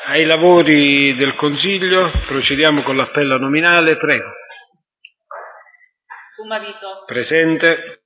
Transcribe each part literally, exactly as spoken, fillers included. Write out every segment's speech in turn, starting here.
Ai lavori del Consiglio procediamo con l'appello nominale, prego. Suo marito. Presente.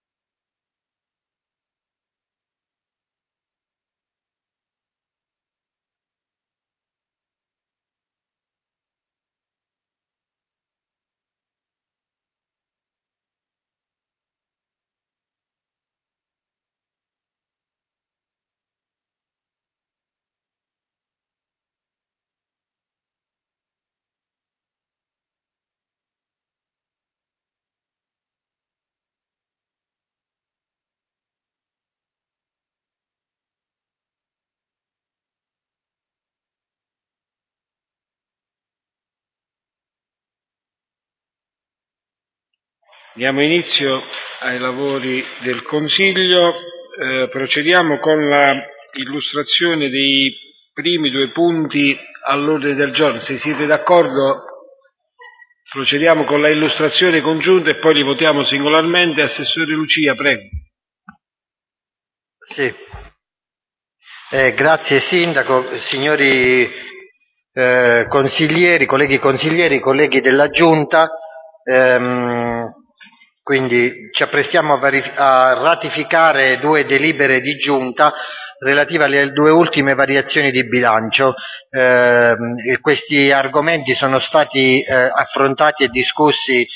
Diamo inizio ai lavori del Consiglio. Eh, procediamo con la illustrazione dei primi due punti all'ordine del giorno. Se siete d'accordo, procediamo con la illustrazione congiunta e poi li votiamo singolarmente. Assessore Lucia, prego. Sì. Eh, grazie Sindaco, signori eh, consiglieri, colleghi consiglieri, colleghi della Giunta. Ehm, quindi ci apprestiamo a, a ratificare due delibere di Giunta relative alle due ultime variazioni di bilancio. Eh, questi argomenti sono stati eh, affrontati e discussi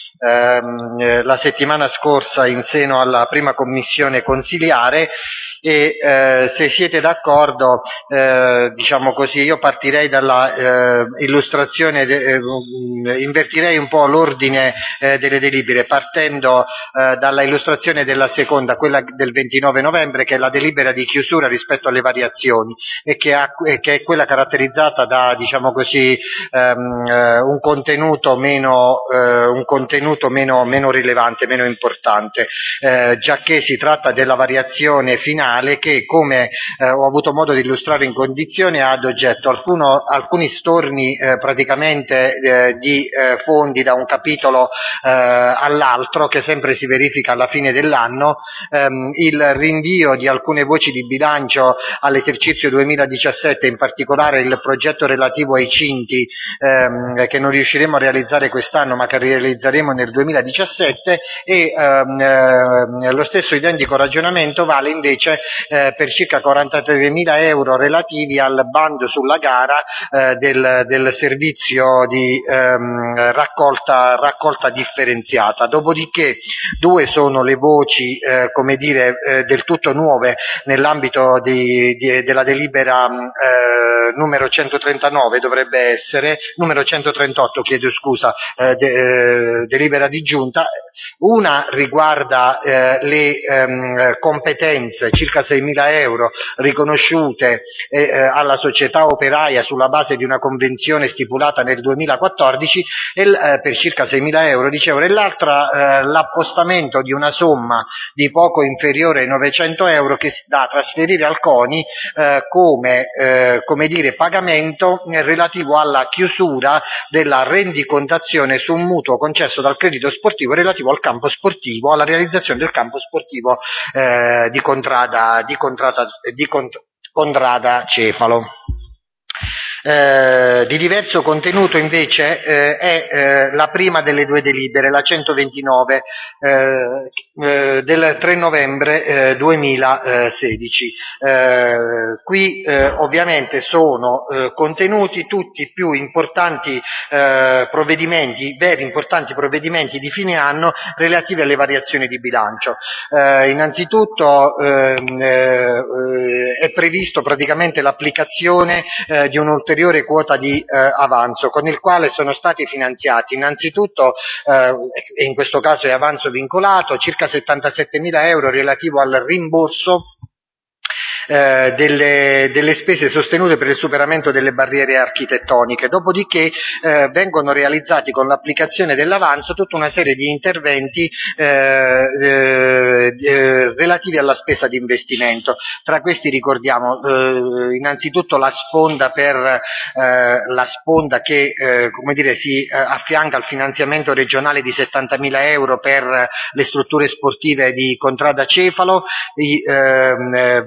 ehm, la settimana scorsa in seno alla prima commissione consiliare e eh, se siete d'accordo, eh, diciamo così, io partirei dalla eh, illustrazione, de, eh, invertirei un po' l'ordine eh, delle delibere partendo eh, dalla illustrazione della seconda, quella del ventinove novembre, che è la delibera di chiusura rispetto alle variazioni e che, ha, che è quella caratterizzata da, diciamo così, ehm, eh, un contenuto meno, eh, un contenuto meno, meno rilevante, meno importante, eh, giacché si tratta della variazione finale che, come eh, ho avuto modo di illustrare in condizione, ha ad oggetto alcuno, alcuni storni eh, praticamente eh, di eh, fondi da un capitolo eh, all'altro, che sempre si verifica alla fine dell'anno, ehm, il rinvio di alcune voci di bilancio all'esercizio duemiladiciassette, in particolare il progetto relativo ai Cinti ehm, che non riusciremo a realizzare quest'anno ma che realizzeremo nel duemiladiciassette, e ehm, eh, lo stesso identico ragionamento vale invece Eh, per circa quarantatremila euro relativi al bando sulla gara eh, del, del servizio di ehm, raccolta, raccolta differenziata. Dopodiché due sono le voci, eh, come dire, eh, del tutto nuove nell'ambito di, di, della delibera eh, numero centotrentanove, dovrebbe essere, numero centotrentotto, chiedo scusa, eh, de, eh, delibera di giunta. Una riguarda eh, le ehm, competenze, circa seimila euro, riconosciute eh, alla società operaia sulla base di una convenzione stipulata nel duemilaquattordici e, eh, per circa seimila euro, dicevo, e l'altra eh, l'appostamento di una somma di poco inferiore ai novecento euro che si da trasferire al CONI eh, come, eh, come dire, pagamento eh, relativo alla chiusura della rendicontazione su un mutuo concesso dal credito sportivo relativo al campo sportivo, alla realizzazione del campo sportivo eh, di Contrada, di Contrada, di Cont- Contrada Cefalo. Eh, di diverso contenuto invece eh, è eh, la prima delle due delibere, la centoventinove eh, eh, del tre novembre eh, duemilasedici. Eh, qui eh, ovviamente sono eh, contenuti tutti i più importanti eh, provvedimenti, veri importanti provvedimenti di fine anno relativi alle variazioni di bilancio. Eh, innanzitutto ehm, eh, è previsto praticamente l'applicazione eh, di un ulteriore quota di eh, avanzo, con il quale sono stati finanziati innanzitutto, eh, e in questo caso è avanzo vincolato, circa settantasettemila euro relativo al rimborso Eh, delle, delle spese sostenute per il superamento delle barriere architettoniche. Dopodiché eh, vengono realizzati con l'applicazione dell'avanzo tutta una serie di interventi eh, eh, eh, relativi alla spesa di investimento. Tra questi ricordiamo eh, innanzitutto la sponda per eh, la sponda che eh, come dire, si eh, affianca al finanziamento regionale di settantamila euro per le strutture sportive di Contrada Cefalo, i eh, ventisei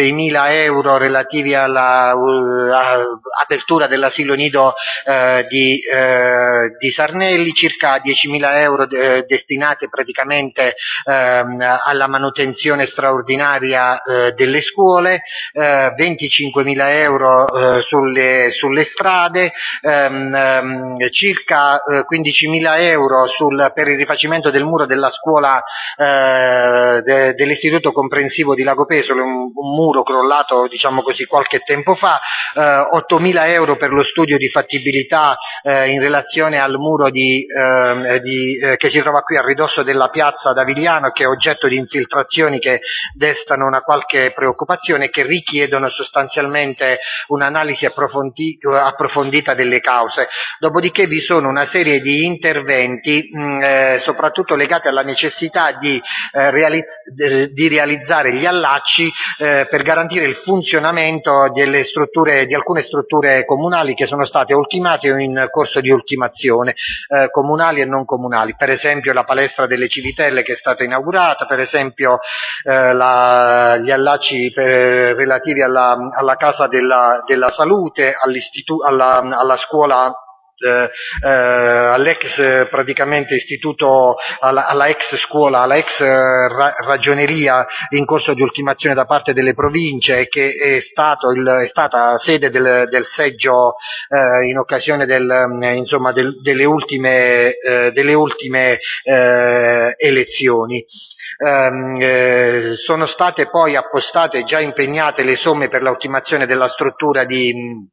seimila euro relativi alla uh, apertura dell'asilo nido uh, di, uh, di Sarnelli, circa diecimila euro de- destinati praticamente uh, alla manutenzione straordinaria uh, delle scuole, uh, venticinquemila euro uh, sulle, sulle strade, um, um, circa uh, quindicimila euro sul, per il rifacimento del muro della scuola uh, de, dell'istituto comprensivo di Lago Pesole, un, un muro crollato, diciamo così, qualche tempo fa, uh, ottomila euro per lo studio di fattibilità uh, in relazione al muro di, uh, di, uh, che si trova qui a ridosso della piazza d'Avigliano, che è oggetto di infiltrazioni che destano una qualche preoccupazione e che richiedono sostanzialmente un'analisi approfondi, approfondita delle cause. Dopodiché vi sono una serie di interventi mh, eh, soprattutto legati alla necessità di, eh, realiz- di realizzare gli allacci eh, per garantire il funzionamento delle strutture, di alcune strutture comunali che sono state ultimate o in corso di ultimazione, eh, comunali e non comunali, per esempio la palestra delle Civitelle che è stata inaugurata, per esempio eh, la, gli allacci per, relativi alla, alla Casa della, della Salute, all'istitu- alla, alla scuola Eh, eh, all'ex praticamente istituto, alla, alla ex scuola, alla ex ra- ragioneria in corso di ultimazione da parte delle province, che è, stato il, è stata sede del, del seggio eh, in occasione del, insomma, del, delle ultime, eh, delle ultime eh, elezioni. Um, eh, sono state poi appostate, già impegnate le somme per l'ultimazione della struttura di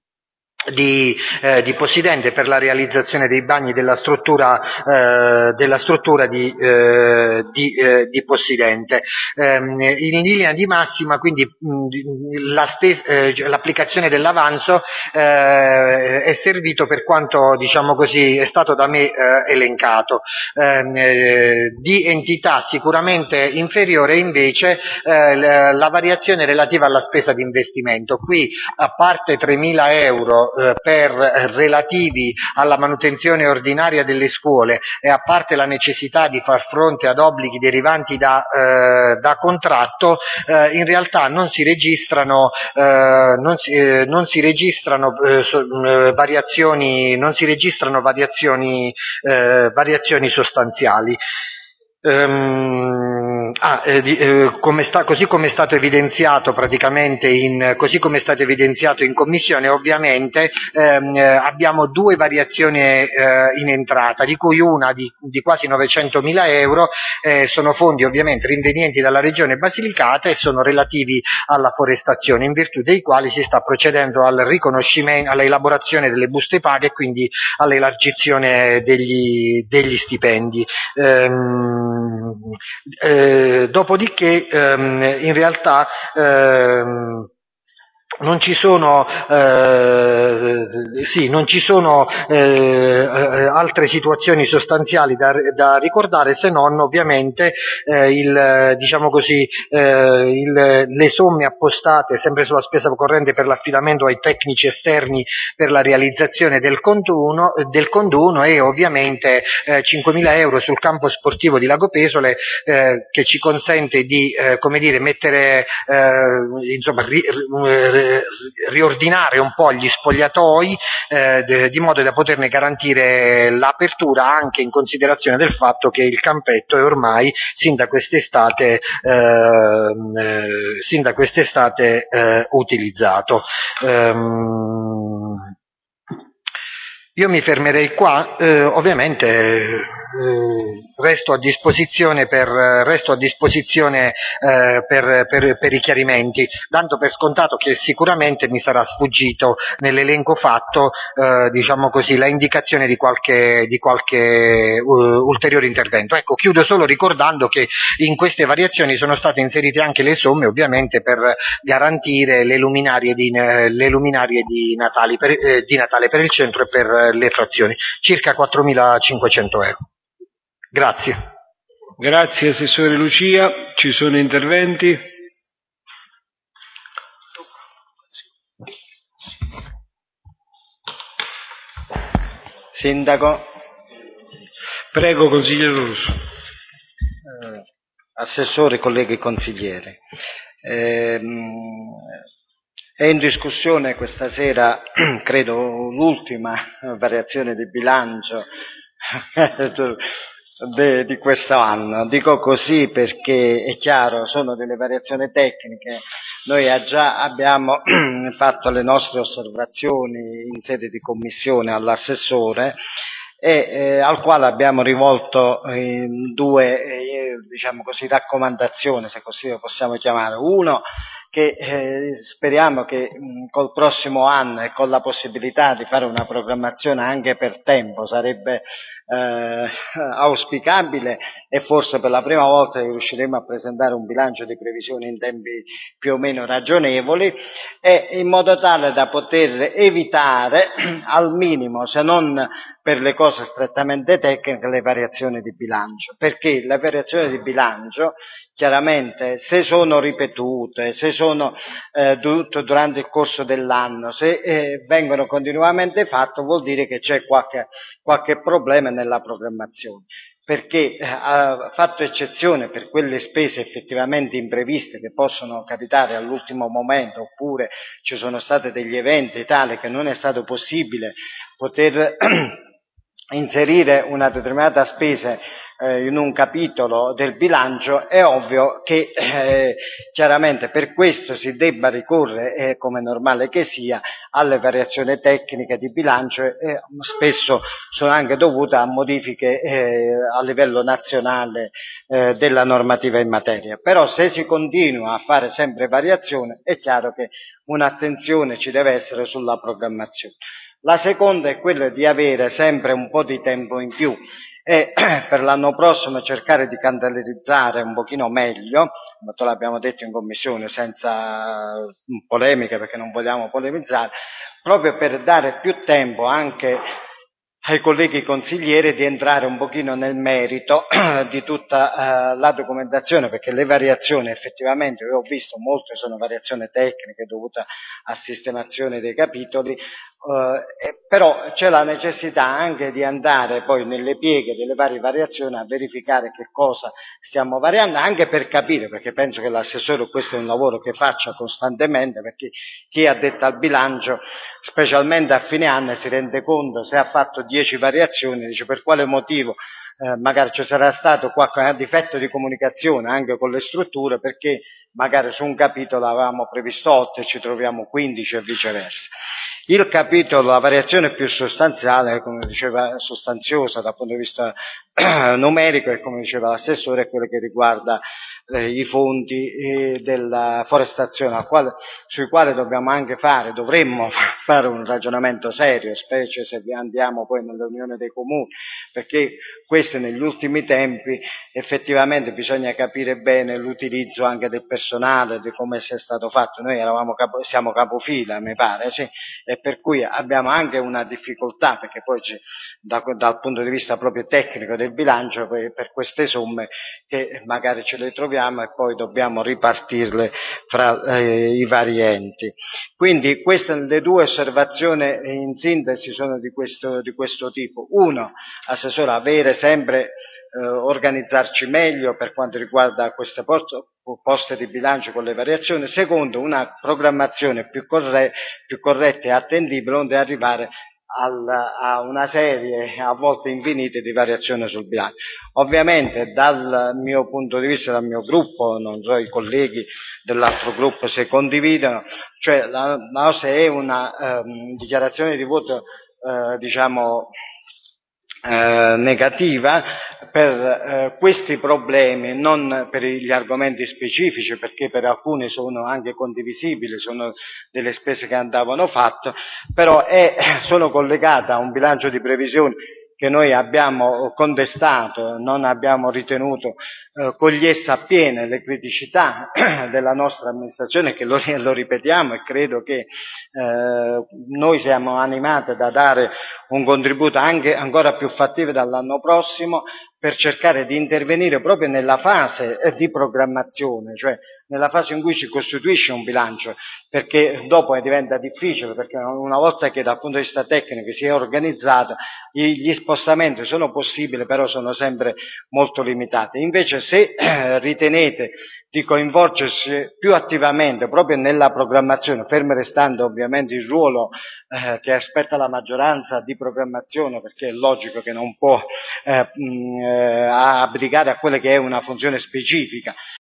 Di, eh, di Possidente, per la realizzazione dei bagni della struttura, eh, della struttura di, eh, di, eh, di Possidente. Eh, in linea di massima, quindi mh, la stes- eh, l'applicazione dell'avanzo eh, è servito per quanto, diciamo così, è stato da me eh, elencato. Eh, di entità sicuramente inferiore invece eh, la, la variazione relativa alla spesa di investimento. Qui, a parte tremila euro per relativi alla manutenzione ordinaria delle scuole e a parte la necessità di far fronte ad obblighi derivanti da, eh, da contratto, eh, in realtà non si registrano, eh, non si, eh, non si registrano eh, so, eh, variazioni, non si registrano variazioni, eh, variazioni sostanziali. Um, ah, eh, di, eh, come sta, così come è stato evidenziato praticamente in, così come è stato evidenziato in commissione, ovviamente ehm, abbiamo due variazioni eh, in entrata, di cui una di, di quasi novecentomila euro eh, sono fondi ovviamente rinvenienti dalla Regione Basilicata e sono relativi alla forestazione, in virtù dei quali si sta procedendo al riconoscimento, alla elaborazione delle buste paga e quindi all'elargizione degli, degli stipendi. Ehm, Eh, dopodiché ehm, in realtà ehm, non ci sono, eh, sì, non ci sono eh, altre situazioni sostanziali da, da ricordare, se non ovviamente eh, il, diciamo così, eh, il, le somme appostate sempre sulla spesa corrente per l'affidamento ai tecnici esterni per la realizzazione del conduno, del conduno e ovviamente eh, cinquemila euro sul campo sportivo di Lago Pesole, eh, che ci consente di, eh, come dire, mettere, eh, insomma, ri, ri, riordinare un po' gli spogliatoi eh, de, di modo da poterne garantire l'apertura, anche in considerazione del fatto che il campetto è ormai sin da quest'estate, eh, eh, sin da quest'estate eh, utilizzato. Um, Io mi fermerei qua, eh, ovviamente eh, resto a disposizione per, resto a disposizione eh, per, per, per i chiarimenti, dando per scontato che sicuramente mi sarà sfuggito nell'elenco fatto, eh, diciamo così, la indicazione di qualche, di qualche uh, ulteriore intervento. Ecco, chiudo solo ricordando che in queste variazioni sono state inserite anche le somme ovviamente per garantire le luminarie di, le luminarie di, Natali per, eh, di Natale per il centro e per le frazioni, circa quattromilacinquecento euro. Grazie. Grazie Assessore Lucia, ci sono interventi? Sindaco. Prego, consigliere Russo. Eh, assessore, colleghi consiglieri. Ehm, è in discussione questa sera, credo, l'ultima variazione di bilancio de, di questo anno. Dico così perché è chiaro, sono delle variazioni tecniche. Noi già abbiamo fatto le nostre osservazioni in sede di commissione all'assessore e eh, al quale abbiamo rivolto eh, due eh, diciamo così, raccomandazioni, se così lo possiamo chiamare. Uno, che eh, speriamo che mh, col prossimo anno e con la possibilità di fare una programmazione anche per tempo sarebbe eh, auspicabile, e forse per la prima volta riusciremo a presentare un bilancio di previsione in tempi più o meno ragionevoli, e in modo tale da poter evitare al minimo, se non per le cose strettamente tecniche, le variazioni di bilancio, perché le variazioni di bilancio chiaramente, se sono ripetute, se sono eh, durante il corso dell'anno, se eh, vengono continuamente fatte, vuol dire che c'è qualche, qualche problema nella programmazione, perché eh, ha fatto eccezione per quelle spese effettivamente impreviste che possono capitare all'ultimo momento, oppure ci sono stati degli eventi tali che non è stato possibile poter inserire una determinata spesa eh, in un capitolo del bilancio. È ovvio che eh, chiaramente per questo si debba ricorrere, eh, come è normale che sia, alle variazioni tecniche di bilancio, e eh, spesso sono anche dovute a modifiche eh, a livello nazionale eh, della normativa in materia. Però se si continua a fare sempre variazioni, è chiaro che un'attenzione ci deve essere sulla programmazione. La seconda è quella di avere sempre un po' di tempo in più e per l'anno prossimo cercare di calendarizzare un pochino meglio, ma te l'abbiamo detto in commissione senza polemiche, perché non vogliamo polemizzare, proprio per dare più tempo anche ai colleghi consiglieri di entrare un pochino nel merito di tutta uh, la documentazione, perché le variazioni effettivamente, io ho visto, molte sono variazioni tecniche dovute a sistemazione dei capitoli, Uh, eh, però c'è la necessità anche di andare poi nelle pieghe delle varie variazioni a verificare che cosa stiamo variando, anche per capire, perché penso che l'assessore questo è un lavoro che faccia costantemente, perché chi ha detto al bilancio, specialmente a fine anno, si rende conto se ha fatto dieci variazioni, dice per quale motivo eh, magari ci sarà stato qualche difetto di comunicazione anche con le strutture, perché magari su un capitolo avevamo previsto otto e ci troviamo quindici e viceversa. Il capitolo, la variazione più sostanziale, come diceva, sostanziosa dal punto di vista numerico, e come diceva l'assessore, è quella che riguarda eh, i fondi eh, della forestazione, al quale, sui quali dobbiamo anche fare, dovremmo fare un ragionamento serio, specie se andiamo poi nell'Unione dei Comuni, perché questo negli ultimi tempi effettivamente bisogna capire bene l'utilizzo anche del personale, di come sia stato fatto. Noi eravamo capo, siamo capofila, mi pare, sì, e per cui abbiamo anche una difficoltà, perché poi da, dal punto di vista proprio tecnico del bilancio, per, per queste somme che magari ce le troviamo e poi dobbiamo ripartirle fra eh, i vari enti. Quindi queste le due osservazioni in sintesi sono di questo, di questo tipo. Uno, assessore, avere sempre eh, organizzarci meglio per quanto riguarda queste poste di bilancio con le variazioni. Secondo, una programmazione più, corre- più corretta e attendibile, onde arrivare al, a una serie a volte infinite di variazioni sul bilancio. Ovviamente dal mio punto di vista, dal mio gruppo, non so i colleghi dell'altro gruppo se condividono, cioè la, la nostra è una um, dichiarazione di voto uh, diciamo Eh, negativa per eh, questi problemi, non per gli argomenti specifici, perché per alcuni sono anche condivisibili, sono delle spese che andavano fatte, però è, sono collegate a un bilancio di previsione che noi abbiamo contestato, non abbiamo ritenuto eh, cogliesse appieno le criticità della nostra amministrazione, che lo, lo ripetiamo, e credo che eh, noi siamo animati da dare un contributo anche ancora più fattibile dall'anno prossimo, per cercare di intervenire proprio nella fase eh, di programmazione, cioè nella fase in cui si costituisce un bilancio, perché dopo diventa difficile, perché una volta che dal punto di vista tecnico si è organizzato, gli spostamenti sono possibili, però sono sempre molto limitati. Invece se eh, ritenete di coinvolgersi più attivamente proprio nella programmazione, fermo restando ovviamente il ruolo eh, che aspetta la maggioranza di programmazione, perché è logico che non può eh, mh, eh, abdicare a quella che è una funzione specifica,